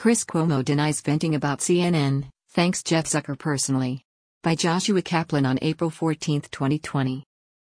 Chris Cuomo denies venting about CNN, thanks Jeff Zucker personally. By Joshua Kaplan on April 14, 2020.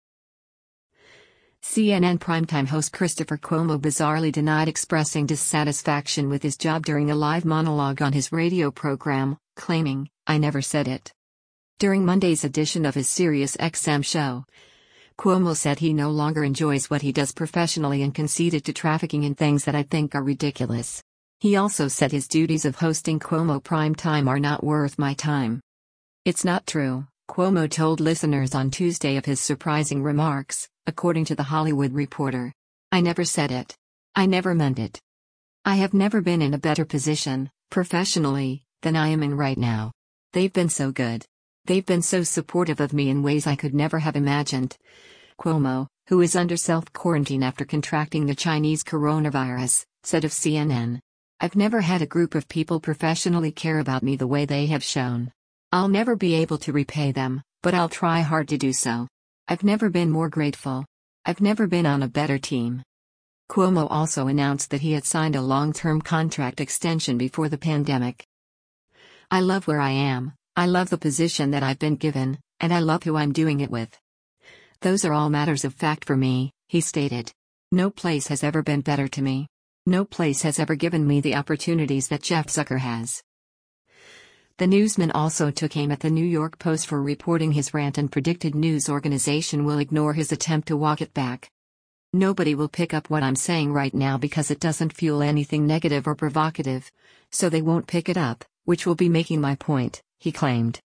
CNN primetime host Christopher Cuomo bizarrely denied expressing dissatisfaction with his job during a live monologue on his radio program, claiming, "I never said it." During Monday's edition of his SiriusXM show, Cuomo said he no longer enjoys what he does professionally and conceded to trafficking in things that I think are ridiculous. He also said his duties of hosting Cuomo Primetime are not worth my time. "It's not true," Cuomo told listeners on Tuesday of his surprising remarks, according to The Hollywood Reporter. "I never said it. I never meant it. I have never been in a better position, professionally, than I am in right now. They've been so good. They've been so supportive of me in ways I could never have imagined." Cuomo, who is under self-quarantine after contracting the Chinese coronavirus, said of CNN, "I've never had a group of people professionally care about me the way they have shown. I'll never be able to repay them, but I'll try hard to do so. I've never been more grateful. I've never been on a better team." Cuomo also announced that he had signed a long-term contract extension before the pandemic. "I love where I am, I love the position that I've been given, and I love who I'm doing it with. Those are all matters of fact for me," he stated. "No place has ever been better to me. No place has ever given me the opportunities that Jeff Zucker has." The newsman also took aim at the New York Post for reporting his rant and predicted news organization will ignore his attempt to walk it back. "Nobody will pick up what I'm saying right now because it doesn't fuel anything negative or provocative, so they won't pick it up, which will be making my point," he claimed.